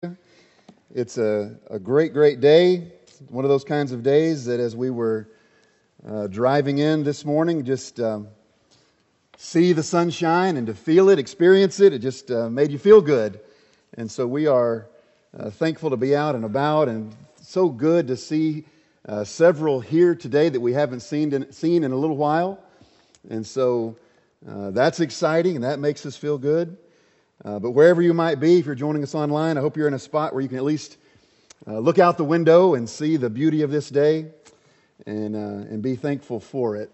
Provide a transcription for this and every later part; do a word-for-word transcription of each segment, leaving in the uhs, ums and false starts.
It's a, a great, great day. One of those kinds of days that as we were uh, driving in this morning, just um, see the sunshine and to feel it, experience it, it just uh, made you feel good. And so we are uh, thankful to be out and about, and so good to see uh, several here today that we haven't seen in, seen in a little while. And so uh, that's exciting, and that makes us feel good. Uh, but wherever you might be, if you're joining us online, I hope you're in a spot where you can at least uh, look out the window and see the beauty of this day and, uh, and be thankful for it.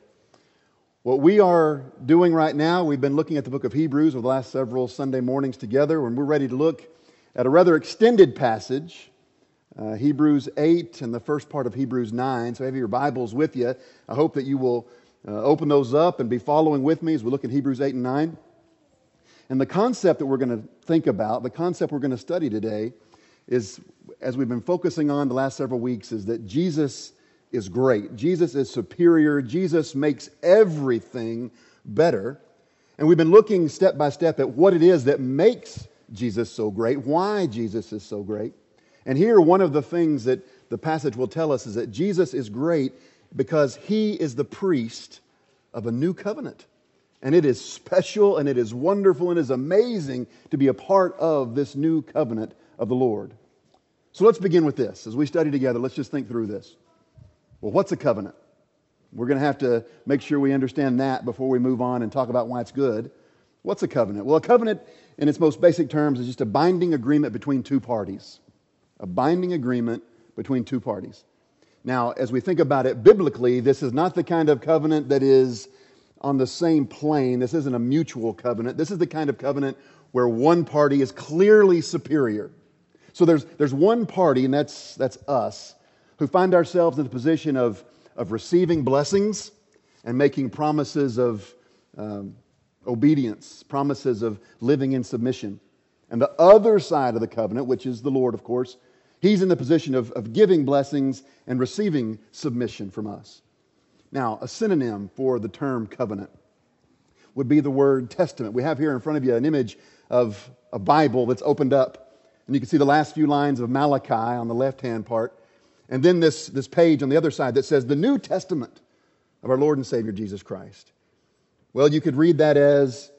What we are doing right now, we've been looking at the book of Hebrews over the last several Sunday mornings together, and we're ready to look at a rather extended passage, uh, Hebrews eight and the first part of Hebrews nine. So have your Bibles with you. I hope that you will uh, open those up and be following with me as we look at Hebrews eight and nine. And the concept that we're going to think about, the concept we're going to study today is, as we've been focusing on the last several weeks, is that Jesus is great. Jesus is superior. Jesus makes everything better. And we've been looking step by step at what it is that makes Jesus so great, why Jesus is so great. And here, one of the things that the passage will tell us is that Jesus is great because He is the priest of a new covenant. And it is special, and it is wonderful, and it is amazing to be a part of this new covenant of the Lord. So let's begin with this. As we study together, let's just think through this. Well, what's a covenant? We're going to have to make sure we understand that before we move on and talk about why it's good. What's a covenant? Well, a covenant, in its most basic terms, is just a binding agreement between two parties. A binding agreement between two parties. Now, as we think about it biblically, this is not the kind of covenant that is on the same plane. This isn't a mutual covenant. This is the kind of covenant where one party is clearly superior. So there's there's one party, and that's that's us, who find ourselves in the position of, of receiving blessings and making promises of um, obedience, promises of living in submission. And the other side of the covenant, which is the Lord, of course, He's in the position of, of giving blessings and receiving submission from us. Now, a synonym for the term covenant would be the word testament. We have here in front of you an image of a Bible that's opened up. And you can see the last few lines of Malachi on the left-hand part. And then this, this page on the other side that says the New Testament of our Lord and Savior Jesus Christ. Well, you could read that as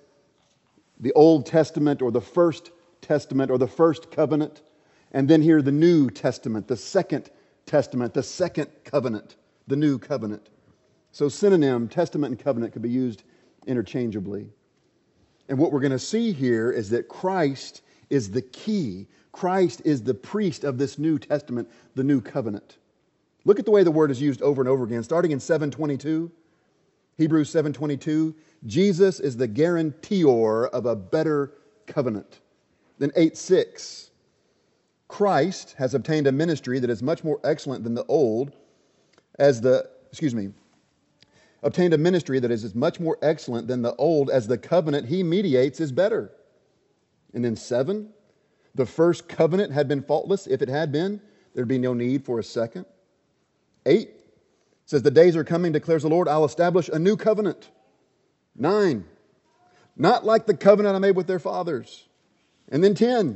the Old Testament or the First Testament or the First Covenant. And then here the New Testament, the Second Testament, the Second Covenant, the New Covenant. So synonym, testament, and covenant could be used interchangeably. And what we're going to see here is that Christ is the key. Christ is the priest of this New Testament, the New Covenant. Look at the way the word is used over and over again. Starting in seven twenty-two, Hebrews seven twenty-two, Jesus is the guarantor of a better covenant. Then eight six, Christ has obtained a ministry that is much more excellent than the old, as the, excuse me, obtained a ministry that is as much more excellent than the old as the covenant He mediates is better. And then seven, the first covenant had been faultless. If it had been, there'd be no need for a second. Eight says, the days are coming, declares the Lord, I'll establish a new covenant. Nine, not like the covenant I made with their fathers. And then ten,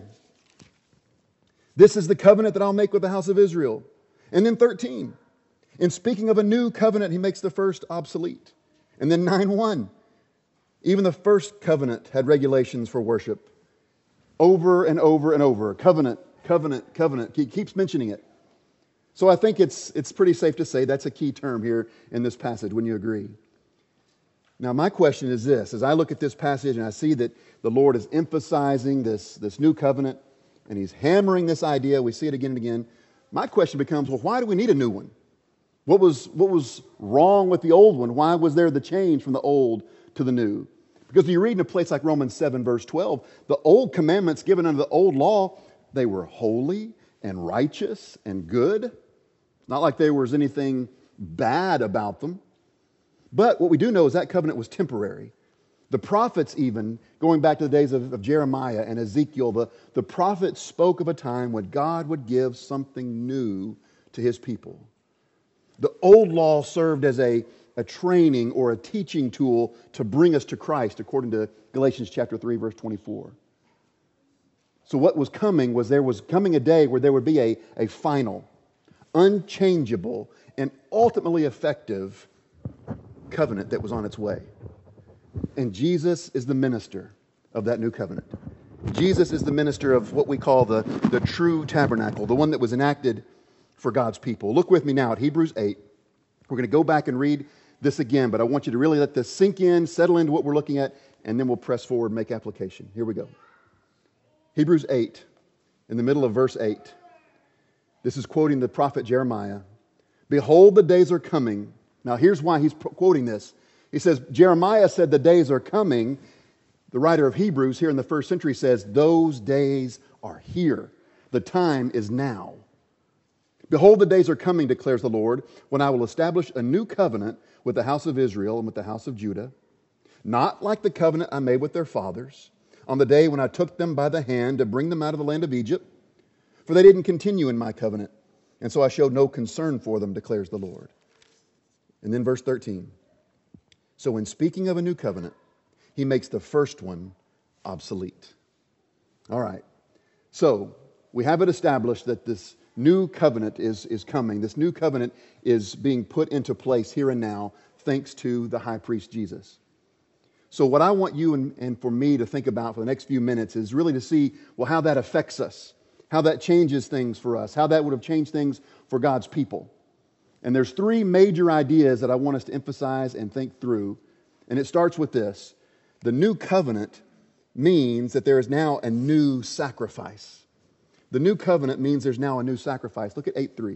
this is the covenant that I'll make with the house of Israel. And then thirteen, in speaking of a new covenant, He makes the first obsolete. And then nine one, even the first covenant had regulations for worship. Over and over and over. Covenant, covenant, covenant. He keeps mentioning it. So I think it's, it's pretty safe to say that's a key term here in this passage. Wouldn't you agree? Now my question is this. As I look at this passage and I see that the Lord is emphasizing this, this new covenant and He's hammering this idea, we see it again and again. My question becomes, well, why do we need a new one? What was, what was wrong with the old one? Why was there the change from the old to the new? Because when you read in a place like Romans seven, verse twelve, the old commandments given under the old law, they were holy and righteous and good. It's not like there was anything bad about them. But what we do know is that covenant was temporary. The prophets even, going back to the days of, of Jeremiah and Ezekiel, the, the prophets spoke of a time when God would give something new to His people. The old law served as a, a training or a teaching tool to bring us to Christ, according to Galatians chapter three, verse twenty-four. So what was coming was there was coming a day where there would be a, a final, unchangeable, and ultimately effective covenant that was on its way. And Jesus is the minister of that new covenant. Jesus is the minister of what we call the, the true tabernacle, the one that was enacted for God's people. Look with me now at Hebrews eight. We're going to go back and read this again, but I want you to really let this sink in, settle into what we're looking at, and then we'll press forward and make application. Here we go. Hebrews eight, in the middle of verse eight. This is quoting the prophet Jeremiah. Behold, the days are coming. Now here's why he's quoting this. He says, Jeremiah said the days are coming. The writer of Hebrews here in the first century says, those days are here. The time is now. Behold, the days are coming, declares the Lord, when I will establish a new covenant with the house of Israel and with the house of Judah, not like the covenant I made with their fathers on the day when I took them by the hand to bring them out of the land of Egypt, for they didn't continue in my covenant, and so I showed no concern for them, declares the Lord. And then verse thirteen. So in speaking of a new covenant, he makes the first one obsolete. All right. So we have it established that this new covenant is, is coming. This new covenant is being put into place here and now thanks to the high priest Jesus. So what I want you and, and for me to think about for the next few minutes is really to see, well, how that affects us, how that changes things for us, how that would have changed things for God's people. And there's three major ideas that I want us to emphasize and think through. And it starts with this. The new covenant means that there is now a new sacrifice. The new covenant means there's now a new sacrifice. Look at eight three.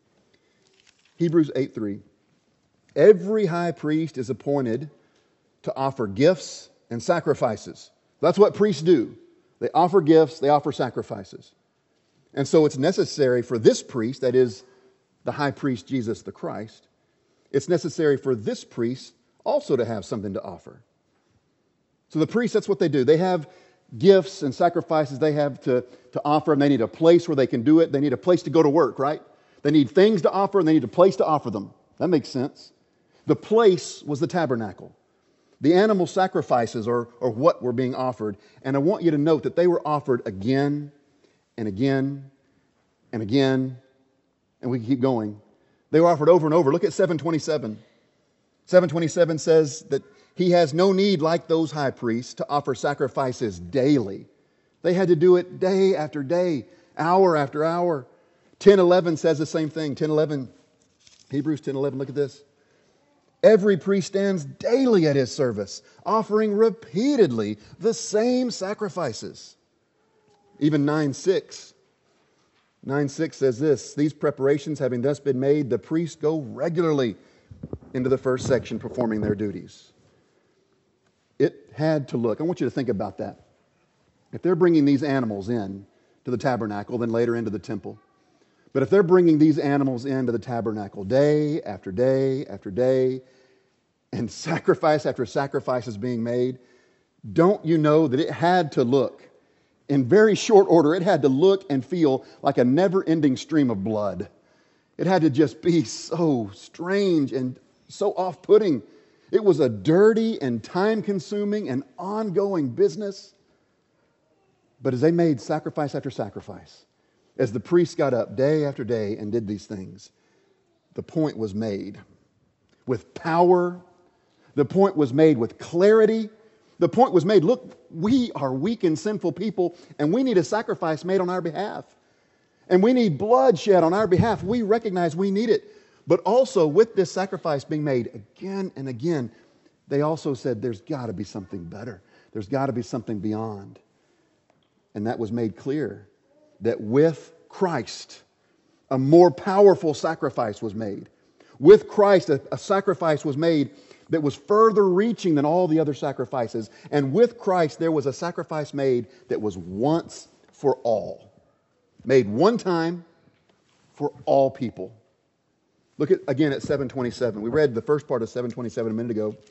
Hebrews eight three. Every high priest is appointed to offer gifts and sacrifices. That's what priests do. They offer gifts, they offer sacrifices. And so it's necessary for this priest, that is the high priest Jesus the Christ, it's necessary for this priest also to have something to offer. So the priests, that's what they do. They have gifts and sacrifices they have to, to offer, and they need a place where they can do it. They need a place to go to work, right? They need things to offer, and they need a place to offer them. That makes sense. The place was the tabernacle. The animal sacrifices are, are what were being offered. And I want you to note that they were offered again and again and again, and we can keep going. They were offered over and over. Look at seven twenty-seven. seven twenty-seven says that he has no need, like those high priests, to offer sacrifices daily. They had to do it day after day, hour after hour. ten eleven says the same thing. ten eleven, Hebrews ten eleven, look at this. Every priest stands daily at his service, offering repeatedly the same sacrifices. Even nine six. nine six says this, these preparations having thus been made, the priests go regularly into the first section performing their duties. It had to look, I want you to think about that. If they're bringing these animals in to the tabernacle, then later into the temple, but if they're bringing these animals into the tabernacle day after day after day, and sacrifice after sacrifice is being made, don't you know that it had to look, in very short order, it had to look and feel like a never-ending stream of blood. It had to just be so strange and so off-putting. It was a dirty and time-consuming and ongoing business. But as they made sacrifice after sacrifice, as the priests got up day after day and did these things, the point was made with power. The point was made with clarity. The point was made, look, we are weak and sinful people, and we need a sacrifice made on our behalf. And we need blood shed on our behalf. We recognize we need it. But also, with this sacrifice being made again and again, they also said there's got to be something better. There's got to be something beyond. And that was made clear, that with Christ, a more powerful sacrifice was made. With Christ, a, a sacrifice was made that was further reaching than all the other sacrifices. And with Christ, there was a sacrifice made that was once for all. Made one time for all people. Look at again at seven twenty-seven. We read the first part of seven twenty-seven a minute ago.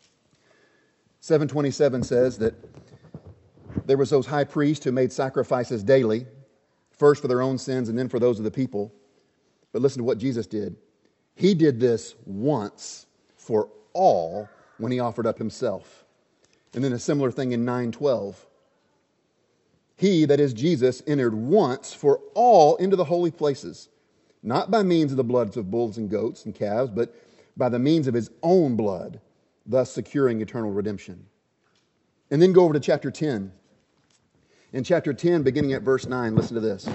seven twenty-seven says that there was those high priests who made sacrifices daily, first for their own sins and then for those of the people. But listen to what Jesus did. He did this once for all when he offered up himself. And then a similar thing in nine twelve. He, that is Jesus, entered once for all into the holy places, not by means of the bloods of bulls and goats and calves, but by the means of his own blood, thus securing eternal redemption. And then go over to chapter ten. In chapter ten, beginning at verse nine, listen to this.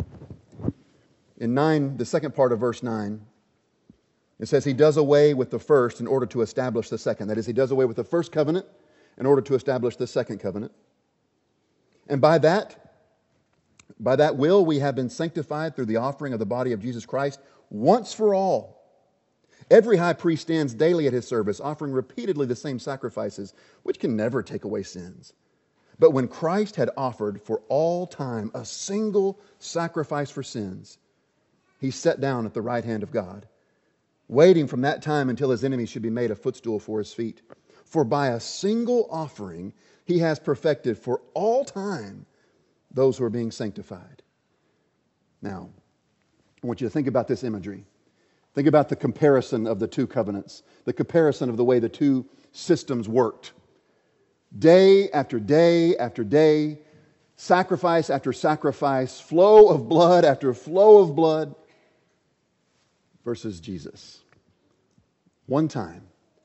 In nine, the second part of verse nine, it says, he does away with the first in order to establish the second. That is, he does away with the first covenant in order to establish the second covenant. And by that, by that will, we have been sanctified through the offering of the body of Jesus Christ once for all. Every high priest stands daily at his service, offering repeatedly the same sacrifices, which can never take away sins. But when Christ had offered for all time a single sacrifice for sins, he sat down at the right hand of God, waiting from that time until his enemies should be made a footstool for his feet. For by a single offering he has perfected for all time those who are being sanctified. Now, I want you to think about this imagery. Think about the comparison of the two covenants, the comparison of the way the two systems worked. Day after day after day, sacrifice after sacrifice, flow of blood after flow of blood, versus Jesus. One time,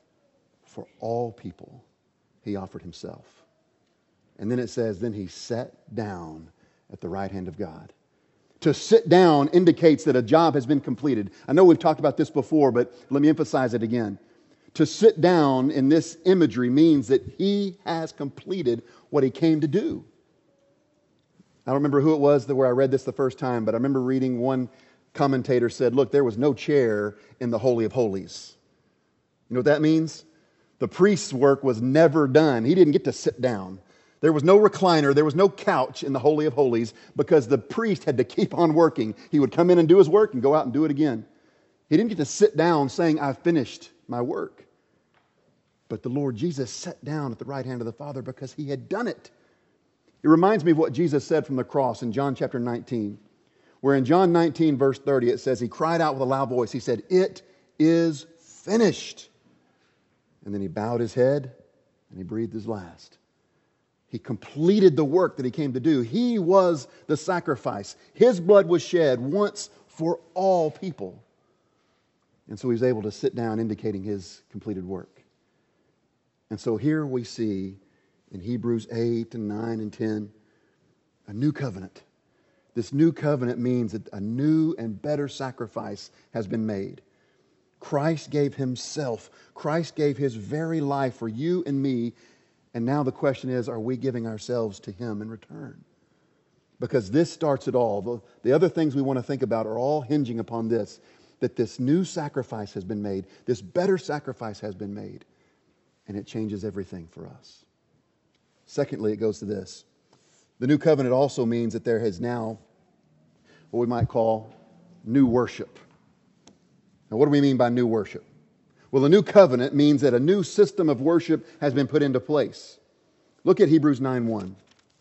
for all people, he offered himself. And then it says, then he sat down at the right hand of God. To sit down indicates that a job has been completed. I know we've talked about this before, but let me emphasize it again. To sit down in this imagery means that he has completed what he came to do. I don't remember who it was that where I read this the first time, but I remember reading one commentator said, look, there was no chair in the Holy of Holies. You know what that means? The priest's work was never done. He didn't get to sit down. There was no recliner, there was no couch in the Holy of Holies because the priest had to keep on working. He would come in and do his work and go out and do it again. He didn't get to sit down saying, I've finished my work. But the Lord Jesus sat down at the right hand of the Father because he had done it. It reminds me of what Jesus said from the cross in John chapter nineteen, where in John nineteen verse thirty it says, he cried out with a loud voice. He said, it is finished. And then he bowed his head and he breathed his last. He completed the work that he came to do. He was the sacrifice. His blood was shed once for all people. And so he was able to sit down indicating his completed work. And so here we see in Hebrews eight and nine and ten, a new covenant. This new covenant means that a new and better sacrifice has been made. Christ gave himself. Christ gave his very life for you and me. And now the question is, are we giving ourselves to him in return? Because this starts it all. The, the other things we want to think about are all hinging upon this, that this new sacrifice has been made. This better sacrifice has been made. And it changes everything for us. Secondly, it goes to this. The new covenant also means that there is now what we might call new worship. Now, what do we mean by new worship? Well, the new covenant means that a new system of worship has been put into place. Look at Hebrews nine one.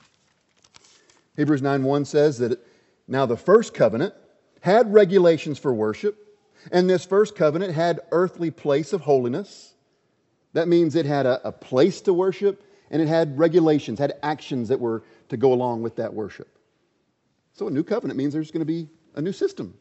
Hebrews nine one says that now the first covenant had regulations for worship, and this first covenant had earthly place of holiness. That means it had a, a place to worship, and it had regulations, had actions that were to go along with that worship. So a new covenant means there's going to be a new system.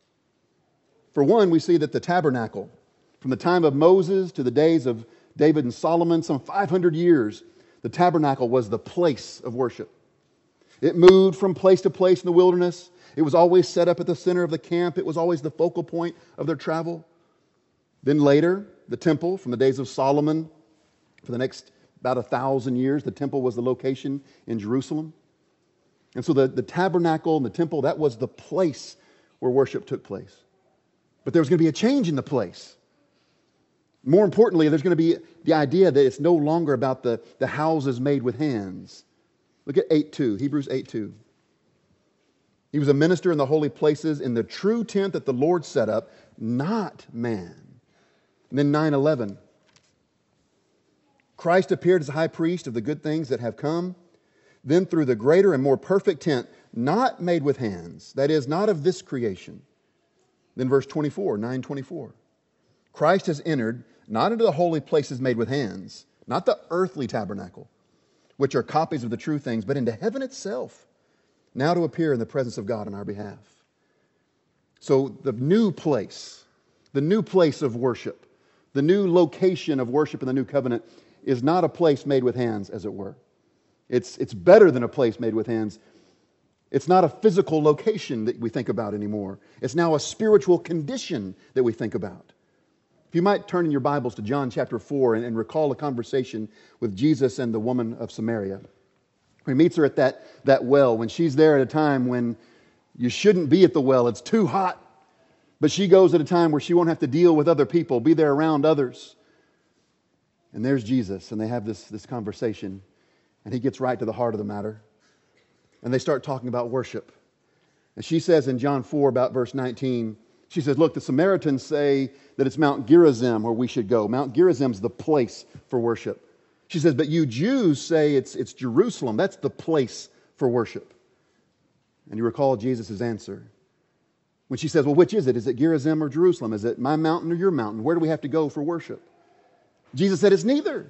For one, we see that the tabernacle, from the time of Moses to the days of David and Solomon, some five hundred years, the tabernacle was the place of worship. It moved from place to place in the wilderness. It was always set up at the center of the camp. It was always the focal point of their travel. Then later, the temple, from the days of Solomon, for the next about a thousand years, the temple was the location in Jerusalem. And so the, the tabernacle and the temple, that was the place where worship took place. But there was going to be a change in the place. More importantly, there's going to be the idea that it's no longer about the, the houses made with hands. Look at eight two, Hebrews eight two. He was a minister in the holy places in the true tent that the Lord set up, not man. And then nine eleven. Christ appeared as a high priest of the good things that have come. Then through the greater and more perfect tent, not made with hands, that is, not of this creation. Then verse twenty-four, nine twenty-four. Christ has entered not into the holy places made with hands, not the earthly tabernacle, which are copies of the true things, but into heaven itself, now to appear in the presence of God on our behalf. So the new place, the new place of worship, the new location of worship in the new covenant is not a place made with hands, as it were. It's, it's better than a place made with hands. It's not a physical location that we think about anymore. It's now a spiritual condition that we think about. If you might turn in your Bibles to John chapter four and, and recall a conversation with Jesus and the woman of Samaria. He meets her at that, that well when she's there at a time when you shouldn't be at the well. It's too hot. But she goes at a time where she won't have to deal with other people, be there around others. And there's Jesus, and they have this, this conversation. And he gets right to the heart of the matter. And they start talking about worship. And she says in John four, about verse nineteen, she says, look, the Samaritans say that it's Mount Gerizim where we should go. Mount Gerizim's the place for worship. She says, but you Jews say it's, it's Jerusalem. That's the place for worship. And you recall Jesus' answer. When she says, well, which is it? Is it Gerizim or Jerusalem? Is it my mountain or your mountain? Where do we have to go for worship? Jesus said, it's neither.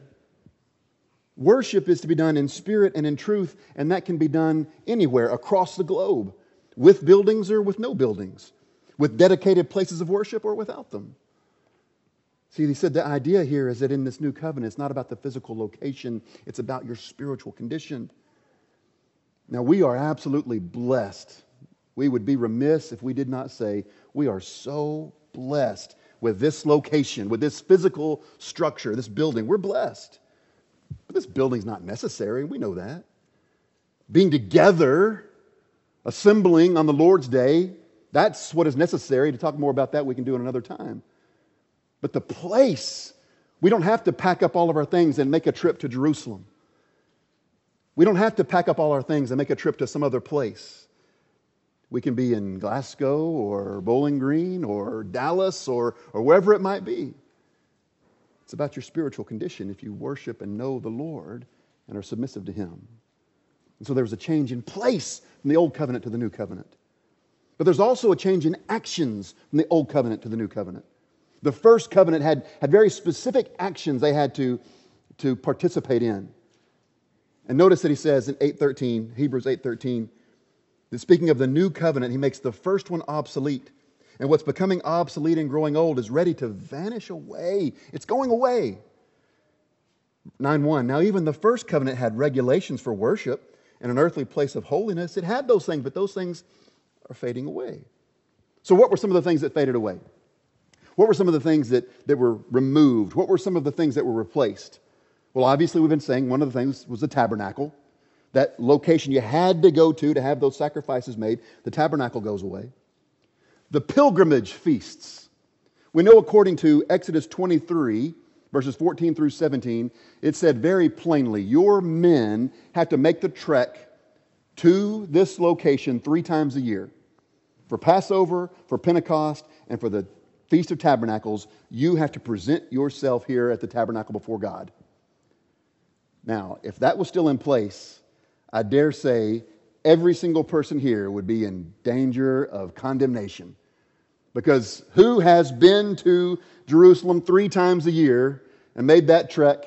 Worship is to be done in spirit and in truth, and that can be done anywhere across the globe, with buildings or with no buildings, with dedicated places of worship or without them. See, he said the idea here is that in this new covenant, it's not about the physical location, it's about your spiritual condition. Now, we are absolutely blessed. We would be remiss if we did not say we are so blessed with this location, with this physical structure, this building. We're blessed. But this building's not necessary. We know that. Being together, assembling on the Lord's day, that's what is necessary. To talk more about that, we can do it another time. But the place, we don't have to pack up all of our things and make a trip to Jerusalem. We don't have to pack up all our things and make a trip to some other place. We can be in Glasgow or Bowling Green or Dallas or, or wherever it might be. It's about your spiritual condition if you worship and know the Lord and are submissive to Him. And so there was a change in place from the Old Covenant to the New Covenant. But there's also a change in actions from the Old Covenant to the New Covenant. The first covenant had, had very specific actions they had to, to participate in. And notice that he says in eight thirteen, Hebrews eight thirteen, that speaking of the new covenant, he makes the first one obsolete. And what's becoming obsolete and growing old is ready to vanish away. It's going away. nine one, now even the first covenant had regulations for worship and an earthly place of holiness. It had those things, but those things are fading away. So what were some of the things that faded away? What were some of the things that, that were removed? What were some of the things that were replaced? Well, obviously we've been saying one of the things was the tabernacle. That location you had to go to to have those sacrifices made. The tabernacle goes away. The pilgrimage feasts. We know according to Exodus twenty-three, verses fourteen through seventeen, it said very plainly, your men have to make the trek to this location three times a year. For Passover, for Pentecost, and for the Feast of Tabernacles, you have to present yourself here at the tabernacle before God. Now, if that was still in place, I dare say every single person here would be in danger of condemnation. Because who has been to Jerusalem three times a year and made that trek?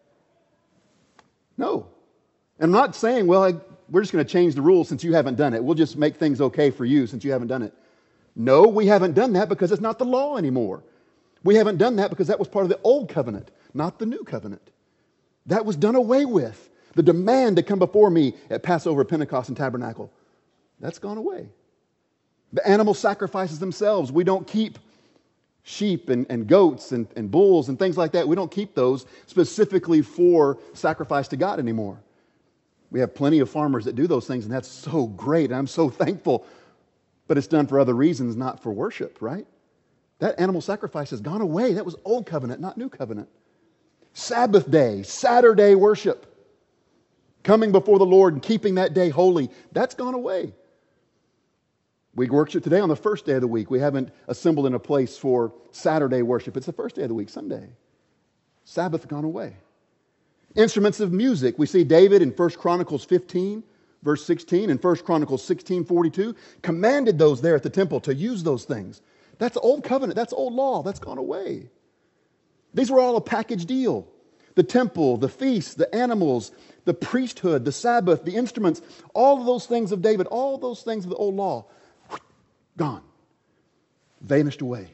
No. And I'm not saying, well, I, we're just going to change the rules since you haven't done it. We'll just make things okay for you since you haven't done it. No, we haven't done that because it's not the law anymore. We haven't done that because that was part of the old covenant, not the new covenant. That was done away with. The demand to come before me at Passover, Pentecost, and Tabernacle, that's gone away. The animal sacrifices themselves, we don't keep sheep and, and goats and, and bulls and things like that. We don't keep those specifically for sacrifice to God anymore. We have plenty of farmers that do those things, and that's so great, and I'm so thankful. But it's done for other reasons, not for worship, right? That animal sacrifice has gone away. That was old covenant, not new covenant. Sabbath day, Saturday worship. Coming before the Lord and keeping that day holy, that's gone away. We worship today on the first day of the week. We haven't assembled in a place for Saturday worship. It's the first day of the week, Sunday. Sabbath gone away. Instruments of music. We see David in First Chronicles fifteen, verse sixteen, and First Chronicles sixteen forty-two, commanded those there at the temple to use those things. That's old covenant. That's old law. That's gone away. These were all a package deal. The temple, the feasts, the animals, the priesthood, the Sabbath, the instruments, all of those things of David, all those things of the old law, gone, vanished away.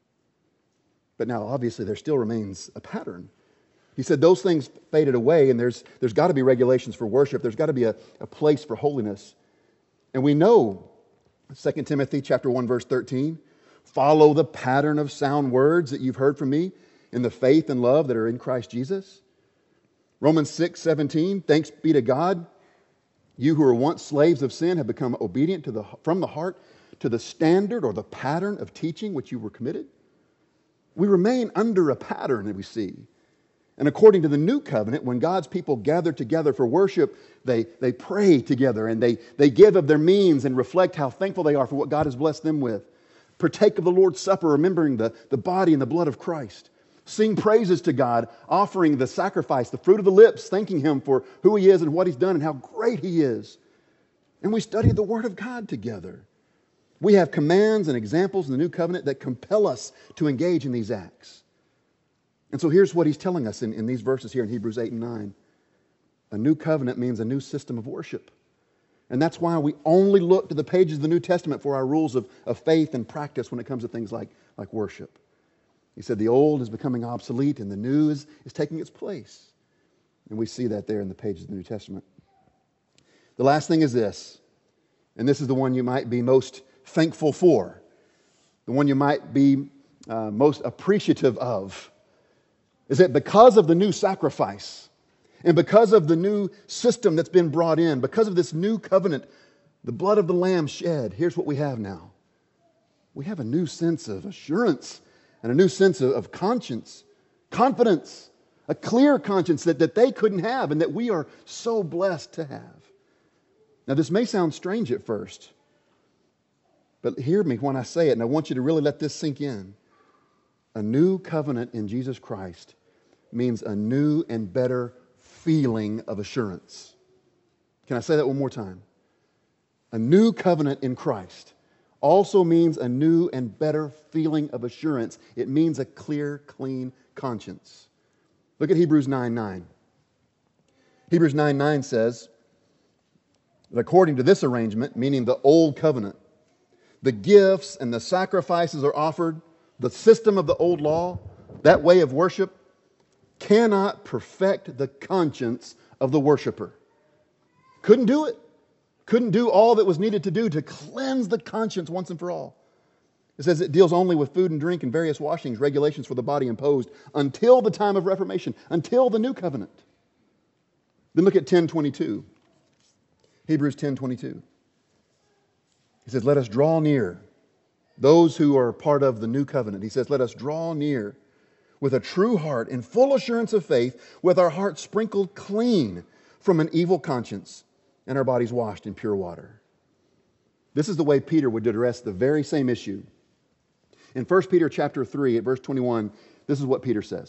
But now, obviously, there still remains a pattern. He said those things faded away, and there's, there's got to be regulations for worship. There's got to be a, a place for holiness. And we know, Second Timothy chapter one, verse thirteen, follow the pattern of sound words that you've heard from me in the faith and love that are in Christ Jesus. Romans six, seventeen, thanks be to God, you who were once slaves of sin have become obedient to the, from the heart to the standard or the pattern of teaching which you were committed. We remain under a pattern that we see. And according to the new covenant, when God's people gather together for worship, they, they pray together and they, they give of their means and reflect how thankful they are for what God has blessed them with. Partake of the Lord's Supper, remembering the, the body and the blood of Christ. Sing praises to God, offering the sacrifice, the fruit of the lips, thanking Him for who He is and what He's done and how great He is. And we study the Word of God together. We have commands and examples in the new covenant that compel us to engage in these acts. And so here's what he's telling us in, in these verses here in Hebrews eight and nine. A new covenant means a new system of worship. And that's why we only look to the pages of the New Testament for our rules of, of faith and practice when it comes to things like, like worship. He said the old is becoming obsolete and the new is, is taking its place. And we see that there in the pages of the New Testament. The last thing is this, and this is the one you might be most thankful for, the one you might be uh, most appreciative of, is that because of the new sacrifice and because of the new system that's been brought in, because of this new covenant, the blood of the Lamb shed, here's what we have now. We have a new sense of assurance and a new sense of, of conscience, confidence, a clear conscience that, that they couldn't have and that we are so blessed to have. Now, this may sound strange at first, but hear me when I say it, and I want you to really let this sink in. A new covenant in Jesus Christ means a new and better feeling of assurance. Can I say that one more time? A new covenant in Christ also means a new and better feeling of assurance. It means a clear, clean conscience. Look at Hebrews nine nine. Hebrews nine nine says that according to this arrangement, meaning the old covenant, the gifts and the sacrifices are offered. The system of the old law, that way of worship, cannot perfect the conscience of the worshiper. Couldn't do it. Couldn't do all that was needed to do to cleanse the conscience once and for all. It says it deals only with food and drink and various washings, regulations for the body imposed until the time of Reformation, until the new covenant. Then look at ten twenty-two. Hebrews ten twenty-two. He says, let us draw near. Those who are part of the new covenant, he says, let us draw near with a true heart in full assurance of faith, with our hearts sprinkled clean from an evil conscience and our bodies washed in pure water. This is the way Peter would address the very same issue. In First Peter chapter three, at verse twenty-one, this is what Peter says.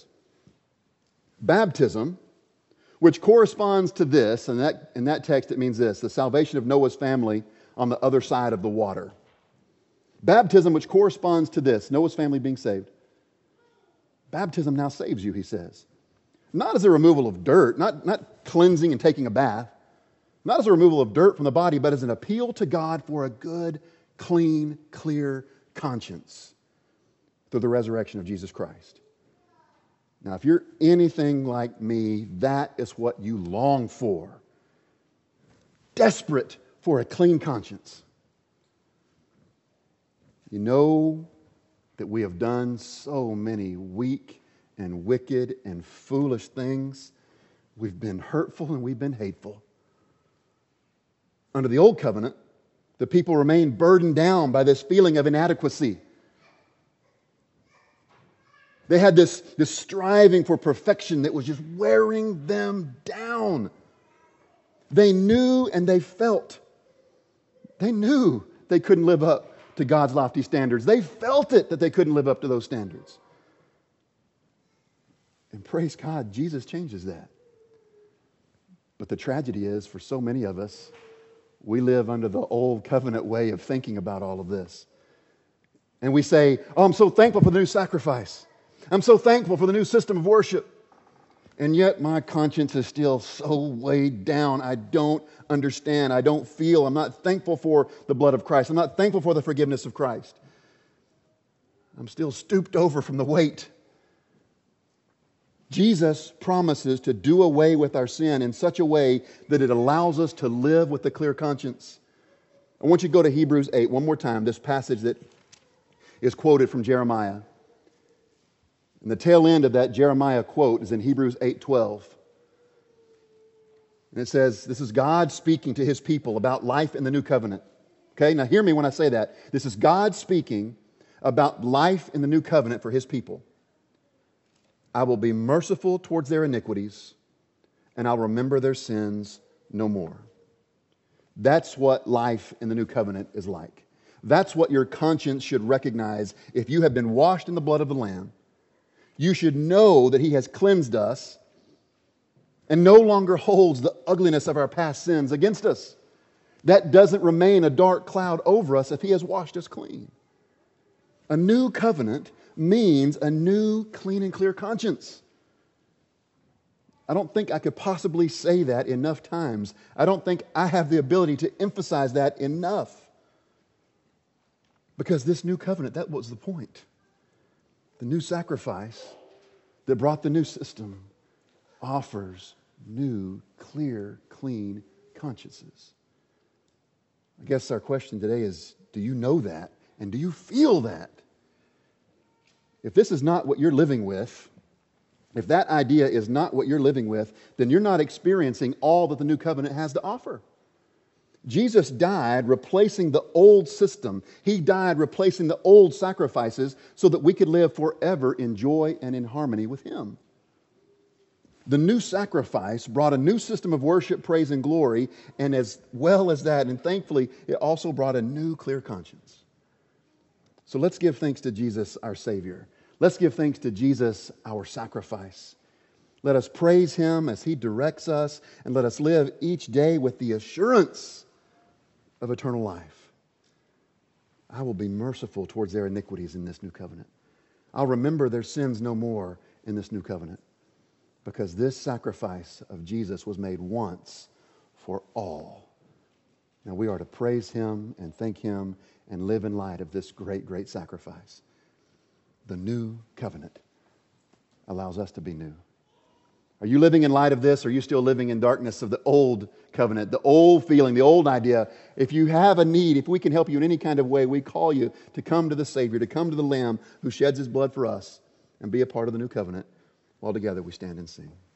Baptism, which corresponds to this, and that, in that text it means this, the salvation of Noah's family on the other side of the water. Baptism, which corresponds to this, Noah's family being saved. Baptism now saves you, he says. Not as a removal of dirt, not, not cleansing and taking a bath, not as a removal of dirt from the body, but as an appeal to God for a good, clean, clear conscience through the resurrection of Jesus Christ. Now, if you're anything like me, that is what you long for. Desperate for a clean conscience. You know that we have done so many weak and wicked and foolish things. We've been hurtful and we've been hateful. Under the old covenant, the people remained burdened down by this feeling of inadequacy. They had this, this striving for perfection that was just wearing them down. They knew and they felt. They knew they couldn't live up to God's lofty standards. They felt it that they couldn't live up to those standards. And praise God, Jesus changes that. But the tragedy is, for so many of us, we live under the old covenant way of thinking about all of this. And we say, oh, I'm so thankful for the new sacrifice. I'm so thankful for the new system of worship. And yet my conscience is still so weighed down. I don't understand. I don't feel. I'm not thankful for the blood of Christ. I'm not thankful for the forgiveness of Christ. I'm still stooped over from the weight. Jesus promises to do away with our sin in such a way that it allows us to live with a clear conscience. I want you to go to Hebrews eight one more time, this passage that is quoted from Jeremiah. And the tail end of that Jeremiah quote is in Hebrews eight twelve. And it says, this is God speaking to His people about life in the new covenant. Okay, now hear me when I say that. This is God speaking about life in the new covenant for His people. I will be merciful towards their iniquities, and I'll remember their sins no more. That's what life in the new covenant is like. That's what your conscience should recognize. If you have been washed in the blood of the Lamb, you should know that He has cleansed us and no longer holds the ugliness of our past sins against us. That doesn't remain a dark cloud over us if He has washed us clean. A new covenant means a new, clean, and clear conscience. I don't think I could possibly say that enough times. I don't think I have the ability to emphasize that enough. Because this new covenant, that was the point. The new sacrifice that brought the new system offers new, clear, clean consciences. I guess our question today is, do you know that? And do you feel that? If this is not what you're living with, if that idea is not what you're living with, then you're not experiencing all that the new covenant has to offer. Jesus died replacing the old system. He died replacing the old sacrifices so that we could live forever in joy and in harmony with Him. The new sacrifice brought a new system of worship, praise, and glory, and as well as that, and thankfully, it also brought a new clear conscience. So let's give thanks to Jesus, our Savior. Let's give thanks to Jesus, our sacrifice. Let us praise Him as He directs us, and let us live each day with the assurance of eternal life. I will be merciful towards their iniquities in this new covenant. I'll remember their sins no more in this new covenant, because this sacrifice of Jesus was made once for all. Now we are to praise Him and thank Him and live in light of this great, great sacrifice. The new covenant allows us to be new. Are you living in light of this, or are you still living in darkness of the old covenant, the old feeling, the old idea? If you have a need, if we can help you in any kind of way, we call you to come to the Savior, to come to the Lamb who sheds His blood for us and be a part of the new covenant. While together we stand and sing.